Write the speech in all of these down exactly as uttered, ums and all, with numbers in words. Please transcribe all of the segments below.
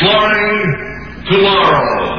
Exploring Tomorrow.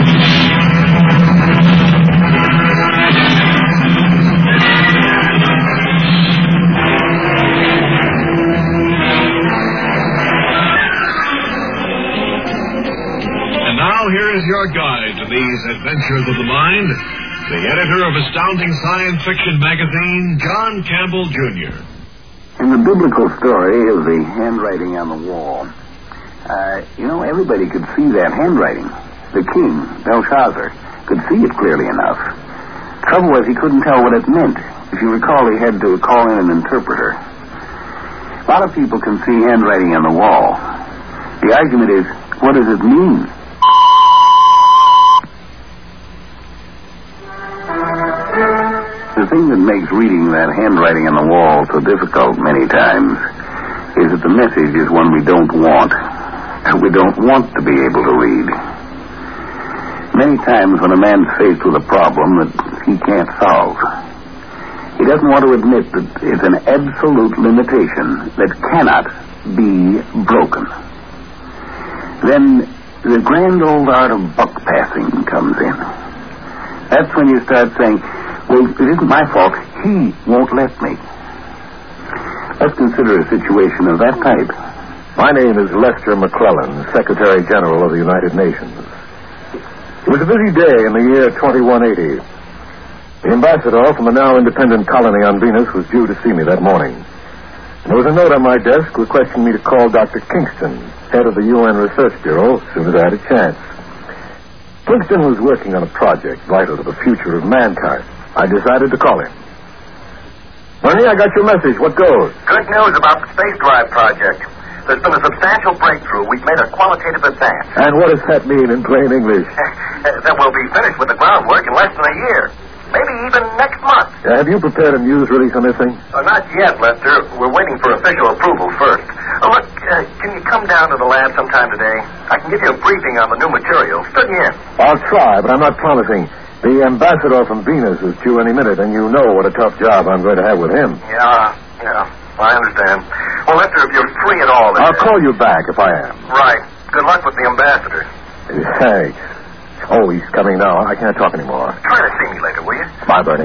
And now here is your guide to these adventures of the mind, the editor of Astounding Science Fiction magazine, John Campbell, Junior In the biblical story of the handwriting on the wall, uh, you know, everybody could see that handwriting. The king, Belshazzar, could see it clearly enough. Trouble was he couldn't tell what it meant. If you recall, he had to call in an interpreter. A lot of people can see handwriting on the wall. The argument is, what does it mean? The thing that makes reading that handwriting on the wall so difficult many times is that the message is one we don't want. We don't want to be able to read. Many times when a man's faced with a problem that he can't solve, he doesn't want to admit that it's an absolute limitation that cannot be broken. Then the grand old art of buck passing comes in. That's when you start saying, well, it isn't my fault. He won't let me. Let's consider a situation of that type. My name is Lester McClellan, Secretary General of the United Nations. It was a busy day in the year twenty-one eighty. The ambassador from a now independent colony on Venus was due to see me that morning. And there was a note on my desk requesting me to call Doctor Kingston, head of the U N Research Bureau, as soon as I had a chance. Kingston was working on a project vital to the future of mankind. I decided to call him. Bernie, I got your message. What goes? Good news about the space drive project. There's been a substantial breakthrough. We've made a qualitative advance. And what does that mean in plain English? That we'll be finished with the groundwork in less than a year. Maybe even next month. Uh, have you prepared a news release on this thing? Uh, not yet, Lester. We're waiting for official approval first. Oh, look, uh, can you come down to the lab sometime today? I can give you a briefing on the new material. Stood me in. I'll try, but I'm not promising. The ambassador from Venus is due any minute, and you know what a tough job I'm going to have with him. Yeah, yeah, I understand. Well, Lester, if you're free at all... I'll call you back if I am. Right. Good luck with the ambassador. Thanks. Oh, he's coming now. I can't talk anymore. Try to see me later, will you? Bye, Bernie.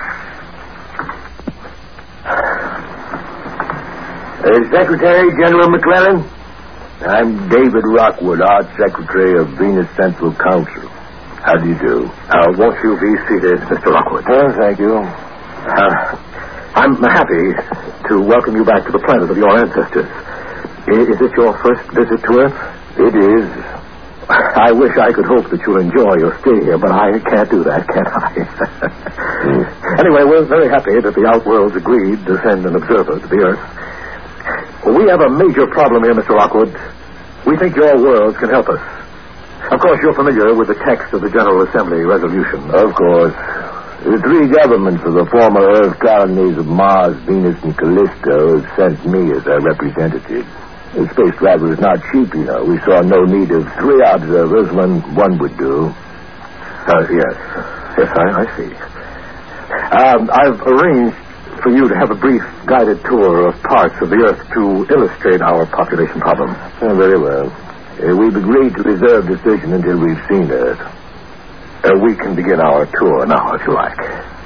Uh, Secretary General McClellan, I'm David Rockwood, Art Secretary of Venus Central Council. How do you do? Uh, won't you be seated, Mister Rockwood? Oh, thank you. Uh, I'm happy to welcome you back to the planet of your ancestors. Is, is it your first visit to Earth? It is. I wish I could hope that you'll enjoy your stay here, but I can't do that, can I? Anyway, we're very happy that the Outworlds agreed to send an observer to the Earth. We have a major problem here, Mister Rockwood. We think your worlds can help us. Of course, you're familiar with the text of the General Assembly resolution. Of course. The three governments of the former Earth colonies of Mars, Venus, and Callisto have sent me as their representative. The space travel is not cheap, you know. We saw no need of three observers when one would do. Uh, yes. Yes, I, I see. Um, I've arranged for you to have a brief guided tour of parts of the Earth to illustrate our population problem. Oh, very well. Uh, we've agreed to reserve decision until we've seen Earth. Uh, we can begin our tour now, if you like.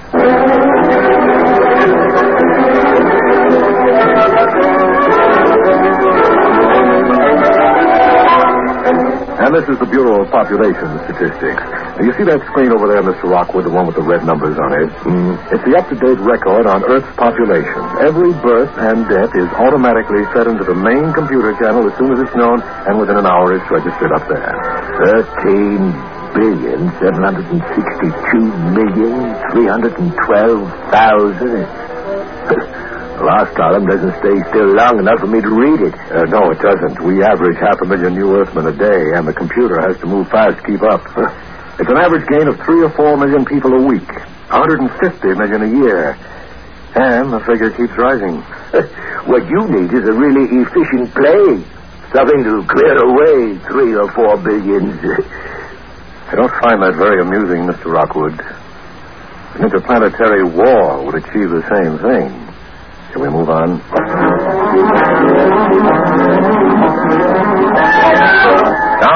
And this is the Bureau of Population Statistics. Now, you see that screen over there, Mister Rockwood, the one with the red numbers on it? Mm. It's the up-to-date record on Earth's population. Every birth and death is automatically fed into the main computer channel as soon as it's known, and within an hour it's registered up there. Thirteen billion, seven hundred sixty-two million, three hundred twelve thousand. The last column doesn't stay still long enough for me to read it. Uh, no, it doesn't. We average half a million new Earthmen a day, and the computer has to move fast to keep up. It's an average gain of three or four million people a week, one hundred fifty million a year. And the figure keeps rising. What you need is a really efficient plane. Something to clear away three or four billions. I don't find that very amusing, Mister Rockwood. An interplanetary war would achieve the same thing. Shall we move on?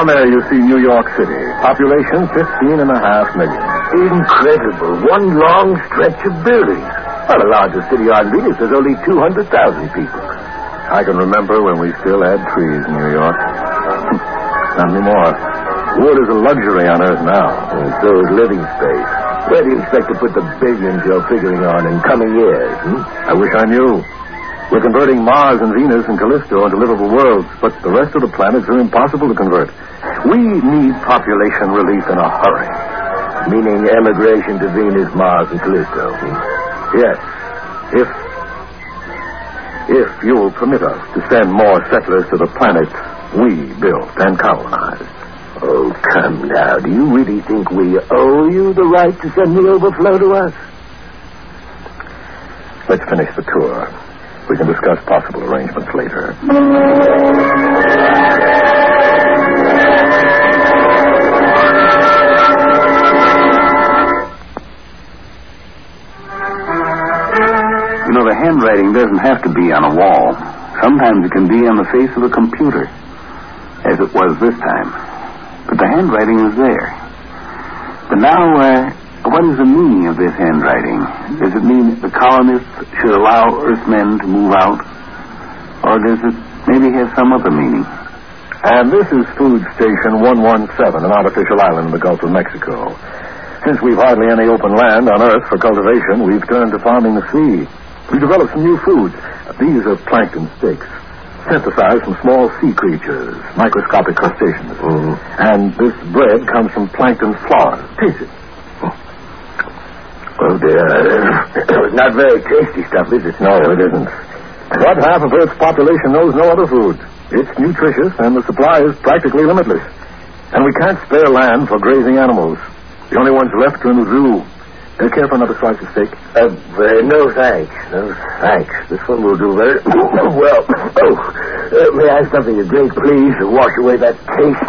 Down there you see New York City. Population fifteen and a half million. Incredible. One long stretch of buildings. Well, the largest city on Venus has only two hundred thousand people. I can remember when we still had trees in New York. Not anymore. Wood is a luxury on Earth now. And so is living space. Where do you expect to put the billions you're figuring on in coming years? Hmm? I wish I knew. We're converting Mars and Venus and Callisto into livable worlds, but the rest of the planets are impossible to convert. We need population relief in a hurry. Meaning emigration to Venus, Mars, and Callisto. Hmm? Yes. If... If you will permit us to send more settlers to the planets we built and colonized. Oh, come now. Do you really think we owe you the right to send the overflow to us? Let's finish the tour. We can discuss possible arrangements later. You know, the handwriting doesn't have to be on a wall. Sometimes it can be on the face of a computer, as it was this time. But the handwriting is there. But now, uh, what is the meaning of this handwriting? Does it mean the colonists should allow Earthmen to move out? Or does it maybe have some other meaning? And this is Food Station one one seven, an artificial island in the Gulf of Mexico. Since we've hardly any open land on Earth for cultivation, we've turned to farming the sea. We've developed some new foods. These are plankton steaks, synthesized from small sea creatures, microscopic crustaceans. Mm. And this bread comes from plankton flour. Taste it. Oh, dear. Not very tasty stuff, is it? No, it isn't. But half of Earth's population knows no other food. It's nutritious, and the supply is practically limitless. And we can't spare land for grazing animals. The only ones left are in the zoo. Uh, care for another slice of steak? Uh, uh, no, thanks. No, thanks. This one will do very well. Oh, uh, may I have something to drink, please, to wash away that taste?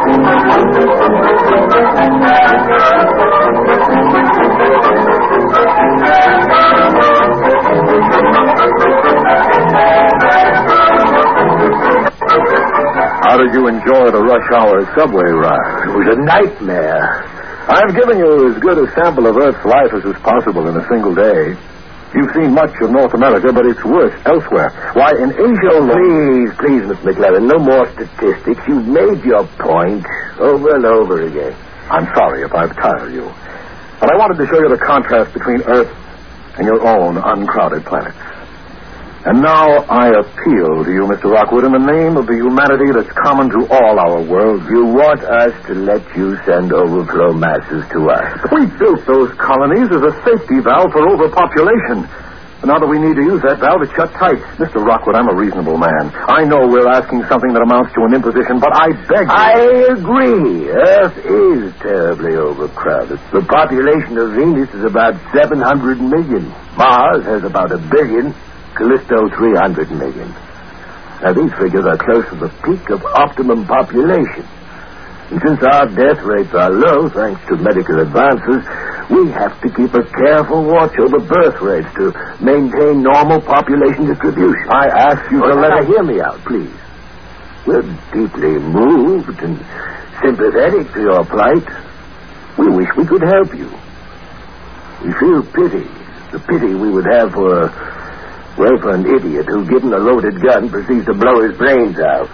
How did you enjoy the rush hour subway ride? It was a nightmare. I've given you as good a sample of Earth's life as is possible in a single day. You've seen much of North America, but it's worse elsewhere. Why, in Asia alone... Please, please, Mister McLaren, no more statistics. You've made your point over and over again. I'm sorry if I've tired you. But I wanted to show you the contrast between Earth and your own uncrowded planets. And now I appeal to you, Mister Rockwood, in the name of the humanity that's common to all our worlds. You want us to let you send overflow masses to us. We built those colonies as a safety valve for overpopulation. And now that we need to use that valve, it's shut tight. Mister Rockwood, I'm a reasonable man. I know we're asking something that amounts to an imposition, but I beg you... I agree. Earth is terribly overcrowded. The population of Venus is about seven hundred million. Mars has about a billion. Callisto, three hundred million. Now, these figures are close to the peak of optimum population. And since our death rates are low, thanks to medical advances, we have to keep a careful watch over birth rates to maintain normal population distribution. I ask you to well, let now, us... hear me out, please. We're deeply moved and sympathetic to your plight. We wish we could help you. We feel pity, the pity we would have for... Well, for an idiot who, given a loaded gun, proceeds to blow his brains out.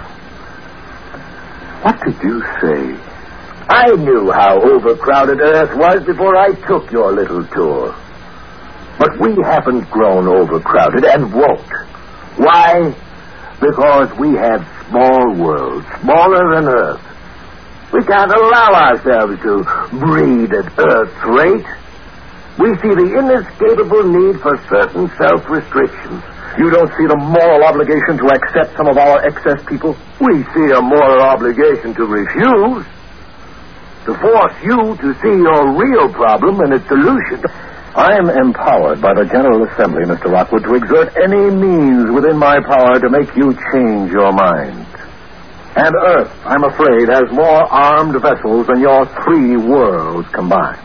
What did you say? I knew how overcrowded Earth was before I took your little tour. But we haven't grown overcrowded and won't. Why? Because we have small worlds, smaller than Earth. We can't allow ourselves to breed at Earth's rate. We see the inescapable need for certain self-restrictions. You don't see the moral obligation to accept some of our excess people? We see a moral obligation to refuse. To force you to see your real problem and its solution. I am empowered by the General Assembly, Mister Rockwood, to exert any means within my power to make you change your mind. And Earth, I'm afraid, has more armed vessels than your three worlds combined.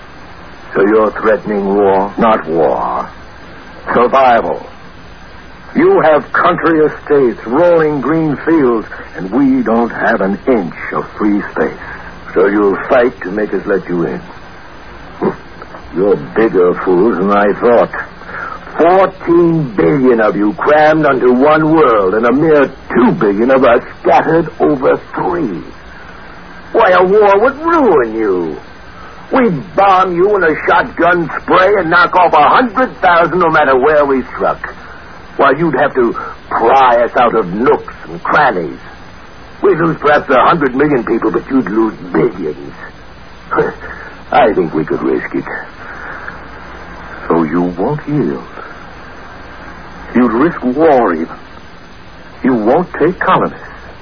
So you're threatening war? Not war. Survival. You have country estates, rolling green fields, and we don't have an inch of free space. So you'll fight to make us let you in. You're bigger fools than I thought. Fourteen billion of you crammed onto one world, and a mere two billion of us scattered over three. Why, a war would ruin you. We'd bomb you in a shotgun spray and knock off a hundred thousand no matter where we struck. While you'd have to pry us out of nooks and crannies. We'd lose perhaps a hundred million people, but you'd lose billions. I think we could risk it. So you won't yield. You'd risk war even. You won't take colonists.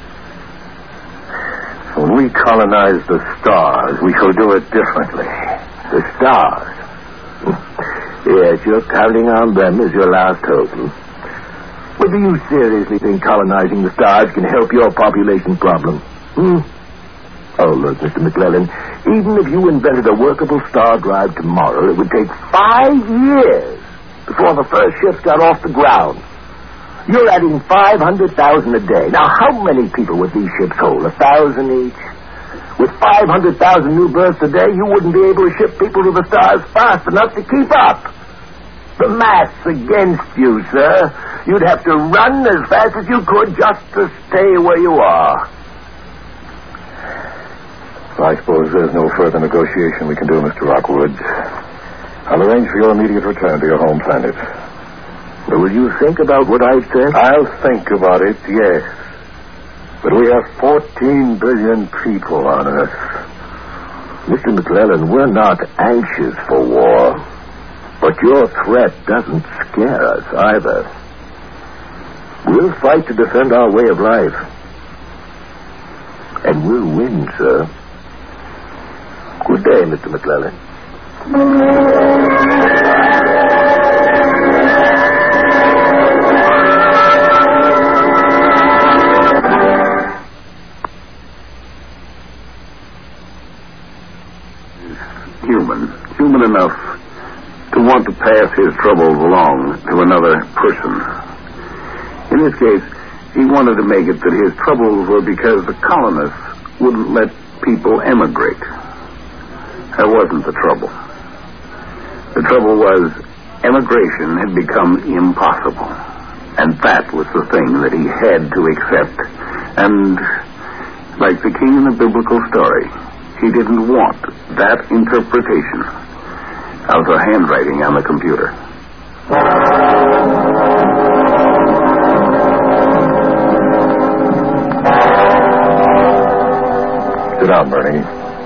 When we colonize the stars, we shall do it differently. The stars? Yes, you're counting on them as your last hope. But do you seriously think colonizing the stars can help your population problem? Hmm? Oh, look, Mister McClellan, even if you invented a workable star drive tomorrow, it would take five years before the first ships got off the ground. You're adding five hundred thousand a day. Now, how many people would these ships hold? A thousand each? With five hundred thousand new births a day, you wouldn't be able to ship people to the stars fast enough to keep up. The math's against you, sir. You'd have to run as fast as you could just to stay where you are. I suppose there's no further negotiation we can do, Mister Rockwood. I'll arrange for your immediate return to your home planet. Will you think about what I've said? I'll think about it, yes. But we have fourteen billion people on Earth. Mister McClellan, we're not anxious for war. But your threat doesn't scare us either. We'll fight to defend our way of life. And we'll win, sir. Good day, Mister McClellan. Human. Human enough to want to pass his troubles along to another person. In this case, he wanted to make it that his troubles were because the colonists wouldn't let people emigrate. That wasn't the trouble. The trouble was emigration had become impossible. And that was the thing that he had to accept. And like the king in the biblical story, he didn't want that interpretation of the handwriting on the computer. Sit down, Bernie.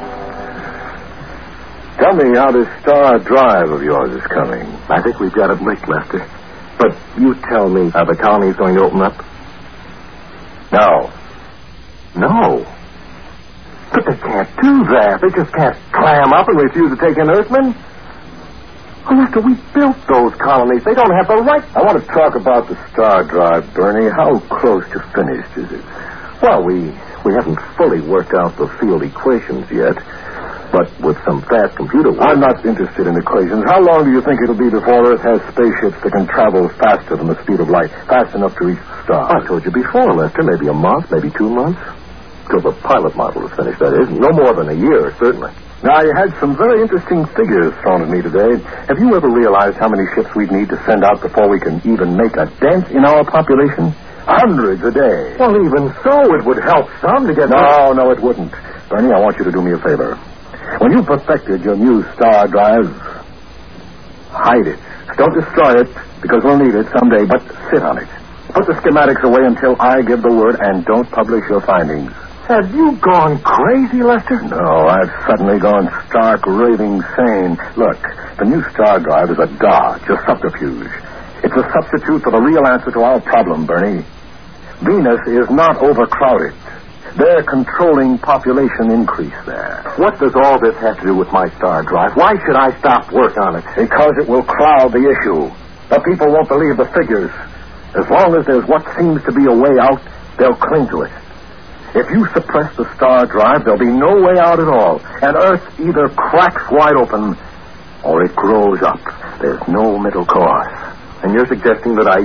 Tell me how this star drive of yours is coming. I think we've got it licked, Lester. But you tell me, are the colonies going to open up? No. No. But they can't do that. They just can't clam up and refuse to take in Earthmen. Well, Lester, we built those colonies. They don't have the right. I want to talk about the star drive, Bernie. How close to finished is it? Well, we we haven't fully worked out the field equations yet, but with some fast computer work. I'm not interested in equations. How long do you think it'll be before Earth has spaceships that can travel faster than the speed of light, fast enough to reach the stars? I told you before, Lester. Maybe a month, maybe two months. Till the pilot model is finished, that is. No more than a year, certainly. Now, you had some very interesting figures thrown at me today. Have you ever realized how many ships we'd need to send out before we can even make a dent in our population? Hundreds a day. Well, even so, it would help some to get... No, no, it wouldn't. Bernie, I want you to do me a favor. When you perfected your new star drive, hide it. Don't destroy it, because we'll need it someday, but sit on it. Put the schematics away until I give the word, and don't publish your findings. Have you gone crazy, Lester? No, I've suddenly gone stark, raving sane. Look, the new star drive is a dodge, a subterfuge. It's a substitute for the real answer to our problem, Bernie. Venus is not overcrowded. They're controlling population increase there. What does all this have to do with my star drive? Why should I stop work on it? Because it will cloud the issue. The people won't believe the figures. As long as there's what seems to be a way out, they'll cling to it. If you suppress the star drive, there'll be no way out at all. And Earth either cracks wide open or it grows up. There's no middle course. And you're suggesting that I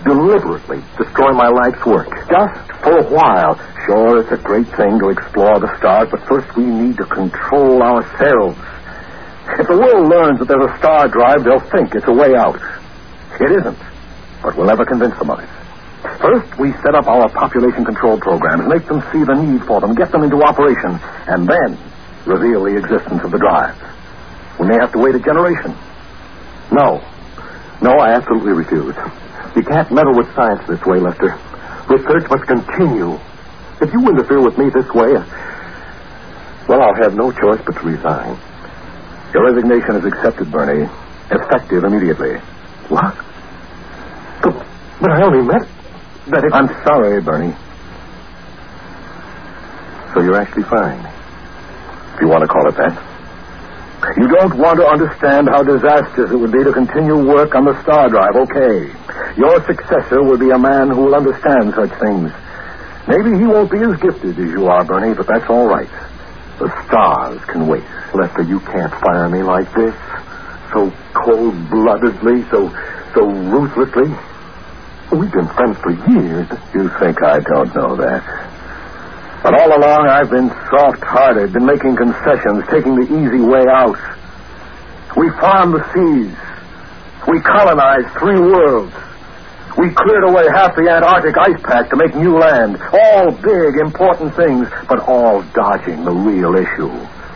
deliberately destroy my life's work, just for a while. Sure, it's a great thing to explore the stars, but first we need to control ourselves. If the world learns that there's a star drive, they'll think it's a way out. It isn't, but we'll never convince them of it. First, we set up our population control programs, make them see the need for them, get them into operation, and then reveal the existence of the drive. We may have to wait a generation. No. No, I absolutely refuse. You can't meddle with science this way, Lester. Research must continue. If you interfere with me this way, well, I'll have no choice but to resign. Your resignation is accepted, Bernie. Effective immediately. What? But, but I only meant that if... I'm sorry, Bernie. So you're actually fine, if you want to call it that. You don't want to understand how disastrous it would be to continue work on the star drive. Okay. Your successor will be a man who will understand such things. Maybe he won't be as gifted as you are, Bernie, but that's all right. The stars can wait. Lester, you can't fire me like this. So cold-bloodedly, so so ruthlessly. We've been friends for years. You think I don't know that. But all along, I've been soft-hearted, been making concessions, taking the easy way out. We farmed the seas. We colonized three worlds. We cleared away half the Antarctic ice pack to make new land. All big, important things, but all dodging the real issue.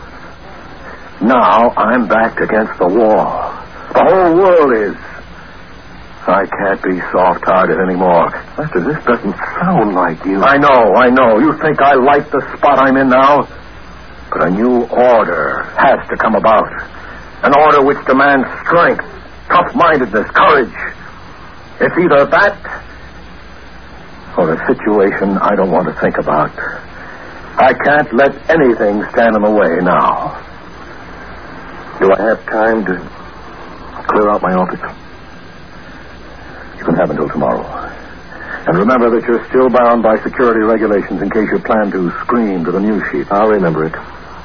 Now, I'm back against the wall. The whole world is. I can't be soft-hearted anymore. Lester, this doesn't sound like you. I know, I know. You think I like the spot I'm in now? But a new order has to come about. An order which demands strength, tough-mindedness, courage. It's either that or a situation I don't want to think about. I can't let anything stand in the way now. Do I have time to clear out my office? You can have until tomorrow. And remember that you're still bound by security regulations in case you plan to scream to the news sheet. I'll remember it.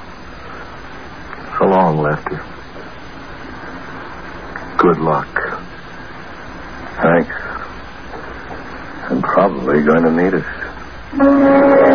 So long, Lester. Good luck. Thanks. I'm probably going to need it.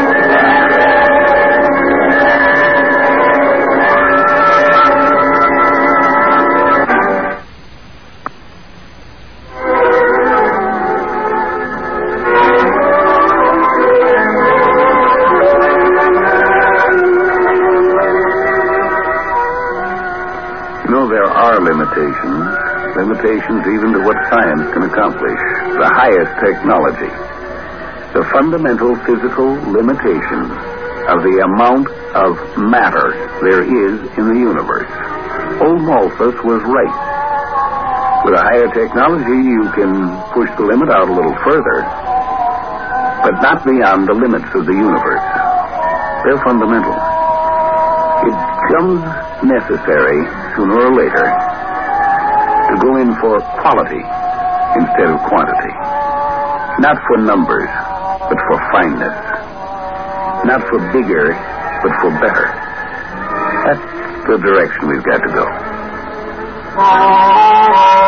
Limitations, limitations even to what science can accomplish, the highest technology, the fundamental physical limitation of the amount of matter there is in the universe. Old Malthus was right. With a higher technology, you can push the limit out a little further, but not beyond the limits of the universe. They're fundamental. It becomes necessary, sooner or later, to go in for quality instead of quantity. Not for numbers, but for fineness. Not for bigger, but for better. That's the direction we've got to go.